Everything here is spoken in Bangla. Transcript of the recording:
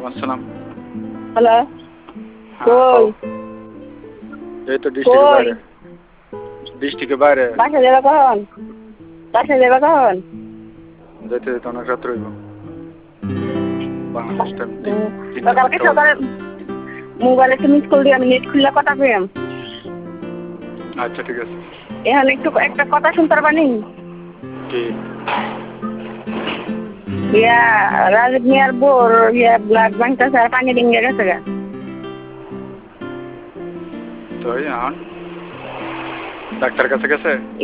আসসালাম। হ্যালো, হ্যাঁ কই কও। এই তো ডিস্ট্রিক্টের কই বাইরে। ডিস্ট্রিক্টের বাইরে। বাসা যাবে কখন? বাসা যাবে কখন? যেতে যেতে অনেক রাত রইব। বাংলাদেশ টাইম তো তিনটা কালকে 4টা বাজে। সকালে মোবাইলে একটু মিস কল দিয়ে আমি নেট খুললে কথা পেলাম। আচ্ছা ঠিক আছে। এখন একটু একটা কথা শুনতে পারবানি? কি? ইয়া রাজীব মিয়ার বোর ব্লাড ব্যাংকটা স্যার পানি ভেঙে গেছে গা। তো এখন ডাক্তার কাছে গেছে?